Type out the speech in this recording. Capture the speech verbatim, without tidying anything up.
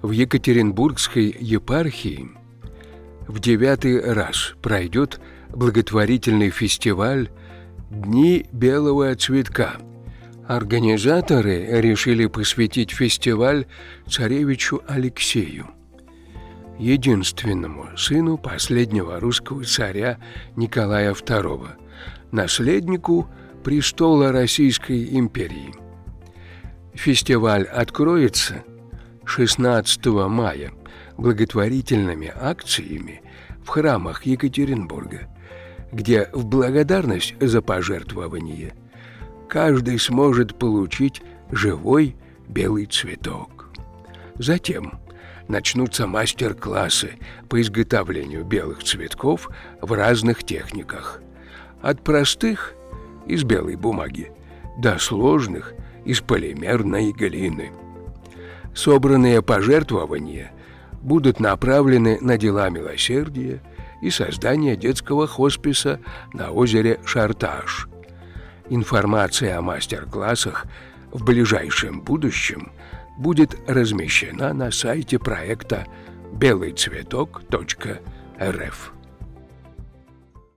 В Екатеринбургской епархии в девятый раз пройдет благотворительный фестиваль «Дни белого цветка». Организаторы решили посвятить фестиваль царевичу Алексею, единственному сыну последнего русского царя Николая второго, наследнику престола Российской империи. Фестиваль откроется шестнадцатого мая благотворительными акциями в храмах Екатеринбурга, где в благодарность за пожертвование каждый сможет получить живой белый цветок. Затем начнутся мастер-классы по изготовлению белых цветков в разных техниках, от простых из белой бумаги до сложных из полимерной глины. Собранные пожертвования будут направлены на дела милосердия и создание детского хосписа на озере Шарташ. Информация о мастер-классах в ближайшем будущем будет размещена на сайте проекта белый цветок точка эр эф.